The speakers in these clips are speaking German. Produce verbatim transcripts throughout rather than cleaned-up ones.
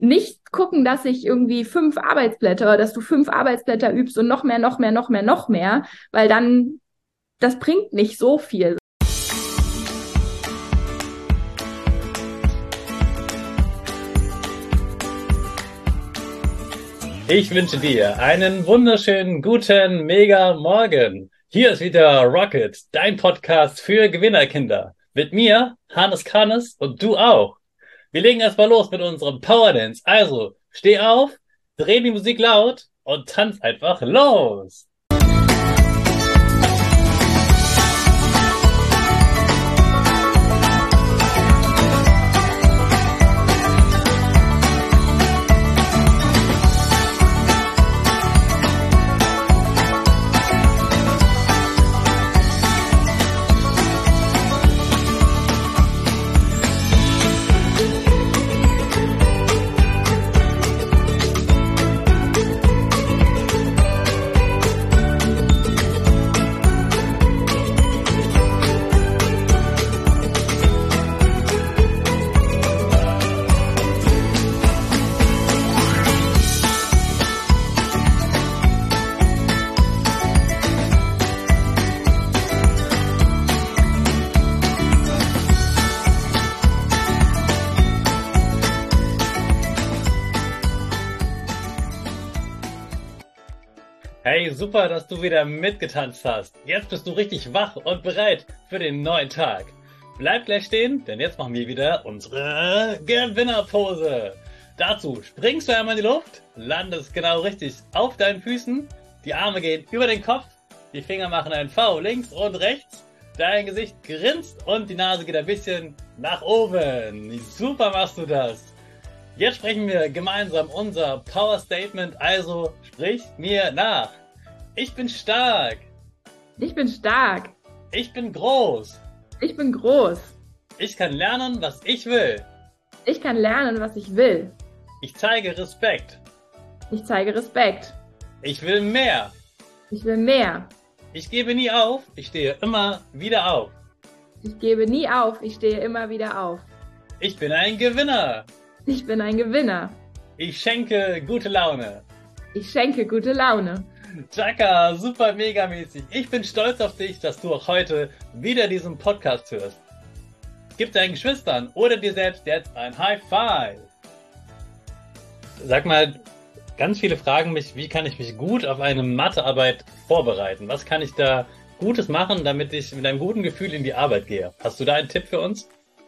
nicht gucken, dass ich irgendwie fünf Arbeitsblätter, dass du fünf Arbeitsblätter übst und noch mehr, noch mehr, noch mehr, noch mehr, weil dann, das bringt nicht so viel. Ich wünsche dir einen wunderschönen, guten, mega Morgen. Hier ist wieder Rocket, dein Podcast für Gewinnerkinder. Mit mir, Hannes Kannes, und du auch. Wir legen erstmal los mit unserem Power Dance. Also, steh auf, dreh die Musik laut und tanz einfach los. Hey, super, dass du wieder mitgetanzt hast. Jetzt bist du richtig wach und bereit für den neuen Tag. Bleib gleich stehen, denn jetzt machen wir wieder unsere Gewinnerpose. Dazu springst du einmal in die Luft, landest genau richtig auf deinen Füßen, die Arme gehen über den Kopf, die Finger machen ein V links und rechts, dein Gesicht grinst und die Nase geht ein bisschen nach oben. Super machst du das. Jetzt sprechen wir gemeinsam unser Power Statement, also sprich mir nach. Ich bin stark. Ich bin stark. Ich bin groß. Ich bin groß. Ich kann lernen, was ich will. Ich kann lernen, was ich will. Ich zeige Respekt. Ich zeige Respekt. Ich will mehr. Ich will mehr. Ich gebe nie auf, ich stehe immer wieder auf. Ich gebe nie auf, ich stehe immer wieder auf. Ich bin ein Gewinner. Ich bin ein Gewinner. Ich schenke gute Laune. Ich schenke gute Laune. Chaka, super mega mäßig. Ich bin stolz auf dich, dass du auch heute wieder diesen Podcast hörst. Gib deinen Geschwistern oder dir selbst jetzt ein High Five. Sag mal, ganz viele fragen mich, wie kann ich mich gut auf eine Mathearbeit vorbereiten? Was kann ich da Gutes machen, damit ich mit einem guten Gefühl in die Arbeit gehe? Hast du da einen Tipp für uns?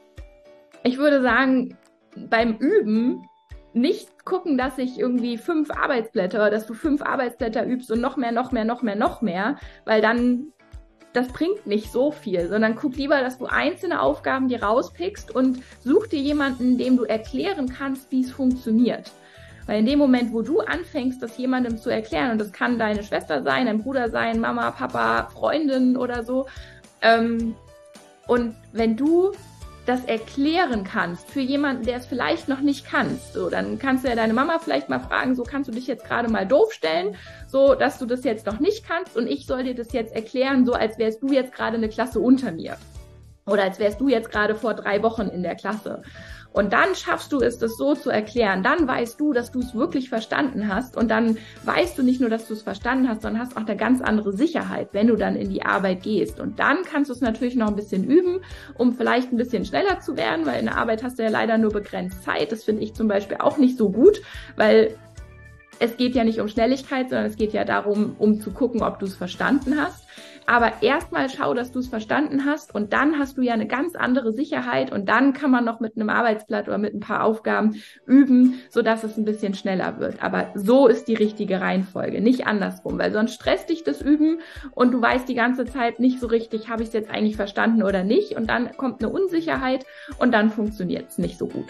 Ich würde sagen, beim Üben nicht gucken, dass ich irgendwie fünf Arbeitsblätter, dass du fünf Arbeitsblätter übst und noch mehr, noch mehr, noch mehr, noch mehr, weil dann, das bringt nicht so viel, sondern guck lieber, dass du einzelne Aufgaben dir rauspickst und such dir jemanden, dem du erklären kannst, wie es funktioniert. Weil in dem Moment, wo du anfängst, das jemandem zu erklären, und das kann deine Schwester sein, dein Bruder sein, Mama, Papa, Freundin oder so, ähm, und wenn du das erklären kannst für jemanden, der es vielleicht noch nicht kannst, so, dann kannst du ja deine Mama vielleicht mal fragen, so kannst du dich jetzt gerade mal doof stellen, so dass du das jetzt noch nicht kannst und ich soll dir das jetzt erklären, so als wärst du jetzt gerade eine Klasse unter mir oder als wärst du jetzt gerade vor drei Wochen in der Klasse. Und dann schaffst du es, das so zu erklären. Dann weißt du, dass du es wirklich verstanden hast. Und dann weißt du nicht nur, dass du es verstanden hast, sondern hast auch eine ganz andere Sicherheit, wenn du dann in die Arbeit gehst. Und dann kannst du es natürlich noch ein bisschen üben, um vielleicht ein bisschen schneller zu werden, weil in der Arbeit hast du ja leider nur begrenzt Zeit. Das finde ich zum Beispiel auch nicht so gut, weil es geht ja nicht um Schnelligkeit, sondern es geht ja darum, um zu gucken, ob du es verstanden hast. Aber erstmal schau, dass du es verstanden hast und dann hast du ja eine ganz andere Sicherheit und dann kann man noch mit einem Arbeitsblatt oder mit ein paar Aufgaben üben, sodass es ein bisschen schneller wird. Aber so ist die richtige Reihenfolge, nicht andersrum, weil sonst stresst dich das Üben und du weißt die ganze Zeit nicht so richtig, habe ich es jetzt eigentlich verstanden oder nicht, und dann kommt eine Unsicherheit und dann funktioniert es nicht so gut.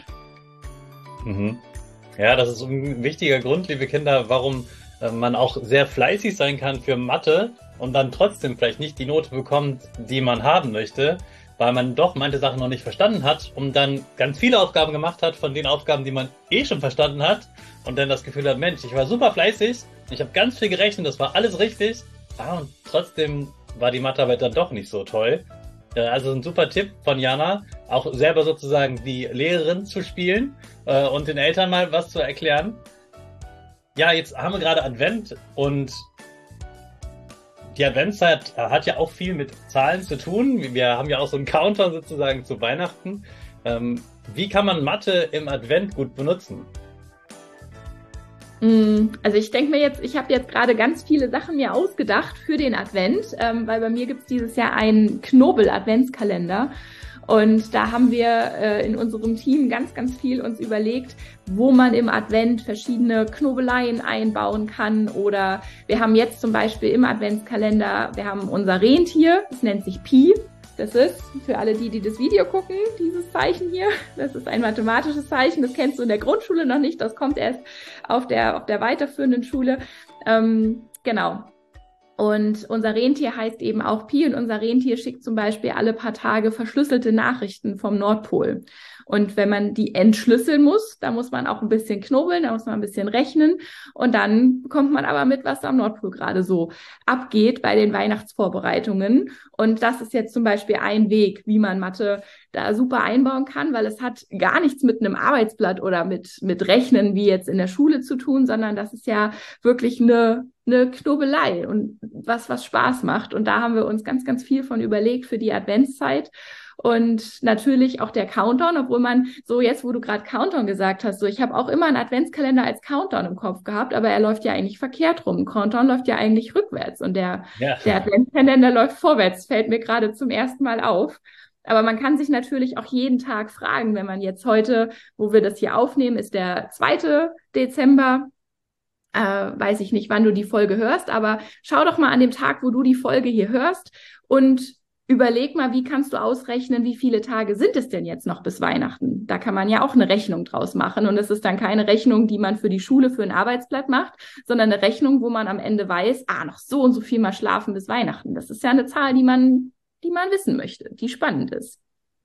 Mhm. Ja, das ist ein wichtiger Grund, liebe Kinder, warum äh, man auch sehr fleißig sein kann für Mathe und dann trotzdem vielleicht nicht die Note bekommt, die man haben möchte, weil man doch manche Sachen noch nicht verstanden hat und dann ganz viele Aufgaben gemacht hat von den Aufgaben, die man eh schon verstanden hat und dann das Gefühl hat, Mensch, ich war super fleißig, ich habe ganz viel gerechnet, das war alles richtig, ah, und trotzdem war die Mathearbeit dann doch nicht so toll. Äh, also ein super Tipp von Jana, auch selber sozusagen die Lehrerin zu spielen äh, und den Eltern mal was zu erklären. Ja, jetzt haben wir gerade Advent und die Adventszeit hat ja auch viel mit Zahlen zu tun. Wir haben ja auch so einen Counter sozusagen zu Weihnachten. Ähm, wie kann man Mathe im Advent gut benutzen? Also ich denke mir jetzt, ich habe jetzt gerade ganz viele Sachen mir ausgedacht für den Advent, ähm, weil bei mir gibt es dieses Jahr einen Knobel-Adventskalender. Und da haben wir äh, in unserem Team ganz, ganz viel uns überlegt, wo man im Advent verschiedene Knobeleien einbauen kann. Oder wir haben jetzt zum Beispiel im Adventskalender, wir haben unser Rentier, das nennt sich Pi. Das ist, für alle die, die das Video gucken, dieses Zeichen hier, das ist ein mathematisches Zeichen, das kennst du in der Grundschule noch nicht, das kommt erst auf der, auf der weiterführenden Schule. Ähm, genau. Und unser Rentier heißt eben auch Pi und unser Rentier schickt zum Beispiel alle paar Tage verschlüsselte Nachrichten vom Nordpol. Und wenn man die entschlüsseln muss, da muss man auch ein bisschen knobeln, da muss man ein bisschen rechnen und dann bekommt man aber mit, was am Nordpol gerade so abgeht bei den Weihnachtsvorbereitungen. Und das ist jetzt zum Beispiel ein Weg, wie man Mathe da super einbauen kann, weil es hat gar nichts mit einem Arbeitsblatt oder mit, mit Rechnen wie jetzt in der Schule zu tun, sondern das ist ja wirklich eine eine Knobelei und was, was Spaß macht. Und da haben wir uns ganz, ganz viel von überlegt für die Adventszeit. Und natürlich auch der Countdown, obwohl man so jetzt, wo du gerade Countdown gesagt hast, so ich habe auch immer einen Adventskalender als Countdown im Kopf gehabt, aber er läuft ja eigentlich verkehrt rum. Countdown läuft ja eigentlich rückwärts und der, Ja. der Adventskalender läuft vorwärts, fällt mir gerade zum ersten Mal auf. Aber man kann sich natürlich auch jeden Tag fragen, wenn man jetzt heute, wo wir das hier aufnehmen, ist der zweite Dezember, Äh, weiß ich nicht, wann du die Folge hörst, aber schau doch mal an dem Tag, wo du die Folge hier hörst und überleg mal, wie kannst du ausrechnen, wie viele Tage sind es denn jetzt noch bis Weihnachten? Da kann man ja auch eine Rechnung draus machen und es ist dann keine Rechnung, die man für die Schule, für ein Arbeitsblatt macht, sondern eine Rechnung, wo man am Ende weiß, ah, noch so und so viel mal schlafen bis Weihnachten. Das ist ja eine Zahl, die man, die man wissen möchte, die spannend ist.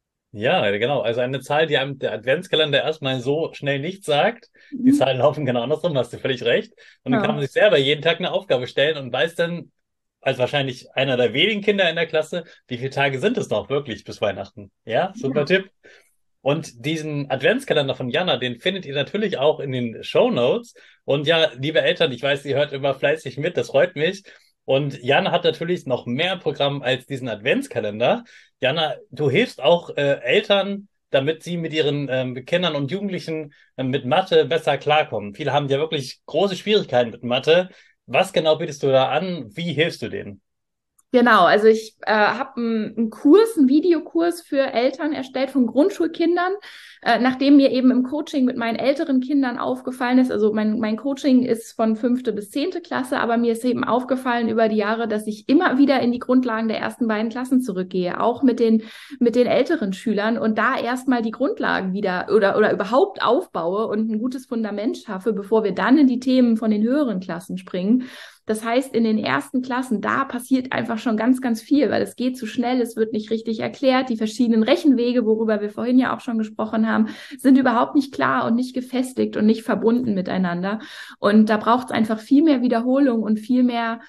Ja, genau. Also eine Zahl, die einem der Adventskalender erstmal so schnell nicht sagt. Die Mhm. Zahlen laufen genau andersrum, hast du völlig recht. Und dann kann man Ja. sich selber jeden Tag eine Aufgabe stellen und weiß dann, als wahrscheinlich einer der wenigen Kinder in der Klasse, wie viele Tage sind es noch wirklich bis Weihnachten. Ja, super Ja. Tipp. Und diesen Adventskalender von Jana, den findet ihr natürlich auch in den Shownotes. Und ja, liebe Eltern, ich weiß, ihr hört immer fleißig mit, das freut mich. Und Jana hat natürlich noch mehr Programm als diesen Adventskalender. Jana, du hilfst auch äh, Eltern, damit sie mit ihren ähm, Kindern und Jugendlichen äh, mit Mathe besser klarkommen. Viele haben ja wirklich große Schwierigkeiten mit Mathe. Was genau bietest du da an? Wie hilfst du denen? Genau, also ich äh, habe einen, einen Kurs, einen Videokurs für Eltern erstellt von Grundschulkindern, äh, nachdem mir eben im Coaching mit meinen älteren Kindern aufgefallen ist, also mein, mein Coaching ist von fünfte bis zehnte Klasse, aber mir ist eben aufgefallen über die Jahre, dass ich immer wieder in die Grundlagen der ersten beiden Klassen zurückgehe, auch mit den, mit den älteren Schülern und da erstmal die Grundlagen wieder oder, oder überhaupt aufbaue und ein gutes Fundament schaffe, bevor wir dann in die Themen von den höheren Klassen springen. Das heißt, in den ersten Klassen, da passiert einfach schon ganz, ganz viel, weil es geht zu schnell, es wird nicht richtig erklärt. Die verschiedenen Rechenwege, worüber wir vorhin ja auch schon gesprochen haben, sind überhaupt nicht klar und nicht gefestigt und nicht verbunden miteinander. Und da braucht es einfach viel mehr Wiederholung und viel mehr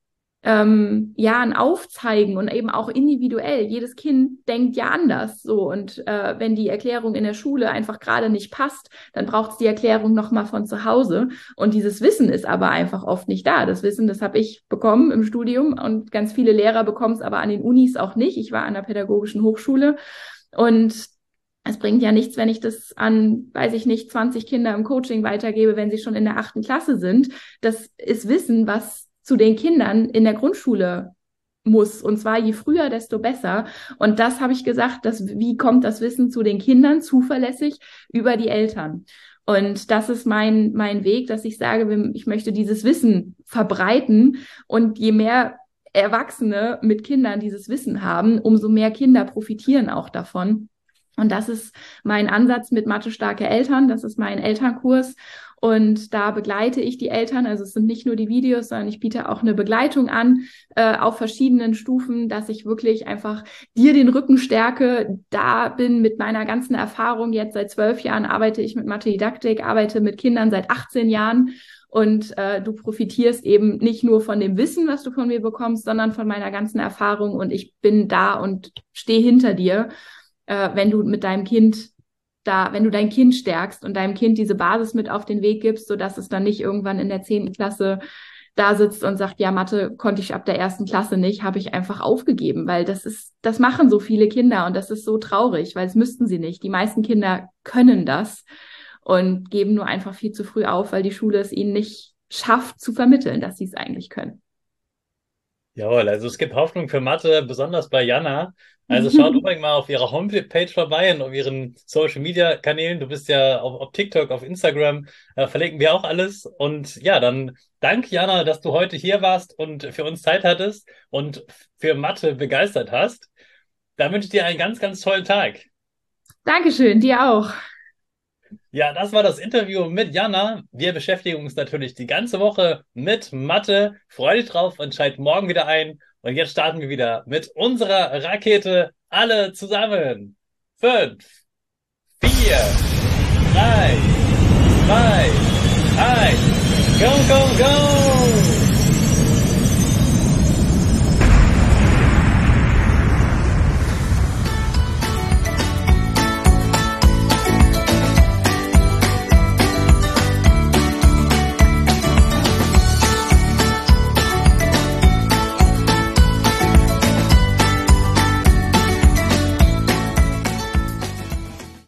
ähm, ja, ein Aufzeigen und eben auch individuell. Jedes Kind denkt ja anders. So und äh, wenn die Erklärung in der Schule einfach gerade nicht passt, dann braucht es die Erklärung nochmal von zu Hause. Und dieses Wissen ist aber einfach oft nicht da. Das Wissen, das habe ich bekommen im Studium und ganz viele Lehrer bekommen es aber an den Unis auch nicht. Ich war an der pädagogischen Hochschule und es bringt ja nichts, wenn ich das an, weiß ich nicht, zwanzig Kinder im Coaching weitergebe, wenn sie schon in der achten Klasse sind. Das ist Wissen, was zu den Kindern in der Grundschule muss. Und zwar je früher, desto besser. Und das habe ich gesagt, dass, wie kommt das Wissen zu den Kindern zuverlässig über die Eltern? Und das ist mein, mein Weg, dass ich sage, ich möchte dieses Wissen verbreiten. Und je mehr Erwachsene mit Kindern dieses Wissen haben, umso mehr Kinder profitieren auch davon. Und das ist mein Ansatz mit Mathe starke Eltern. Das ist mein Elternkurs. Und da begleite ich die Eltern. Also es sind nicht nur die Videos, sondern ich biete auch eine Begleitung an äh, auf verschiedenen Stufen, dass ich wirklich einfach dir den Rücken stärke. Da bin mit meiner ganzen Erfahrung. Jetzt seit zwölf Jahren arbeite ich mit Mathe-Didaktik, arbeite mit Kindern seit achtzehn Jahren. Und äh, du profitierst eben nicht nur von dem Wissen, was du von mir bekommst, sondern von meiner ganzen Erfahrung. Und ich bin da und stehe hinter dir, äh, wenn du mit deinem Kind da, wenn du dein Kind stärkst und deinem Kind diese Basis mit auf den Weg gibst, sodass es dann nicht irgendwann in der zehnten Klasse da sitzt und sagt, ja, Mathe konnte ich ab der ersten Klasse nicht, habe ich einfach aufgegeben, weil das ist, das machen so viele Kinder und das ist so traurig, weil es müssten sie nicht. Die meisten Kinder können das und geben nur einfach viel zu früh auf, weil die Schule es ihnen nicht schafft zu vermitteln, dass sie es eigentlich können. Jawohl, also es gibt Hoffnung für Mathe, besonders bei Jana. Also schaut unbedingt mal auf ihrer Homepage vorbei und auf ihren Social Media Kanälen. Du bist ja auf, auf TikTok, auf Instagram, äh, verlinken wir auch alles. Und ja, dann dank Jana, dass du heute hier warst und für uns Zeit hattest und für Mathe begeistert hast. Da wünsche ich dir einen ganz, ganz tollen Tag. Dankeschön, dir auch. Ja, das war das Interview mit Jana. Wir beschäftigen uns natürlich die ganze Woche mit Mathe. Freu dich drauf und schalt morgen wieder ein. Und jetzt starten wir wieder mit unserer Rakete. Alle zusammen. Fünf, vier, drei, zwei, eins. Go, go, go!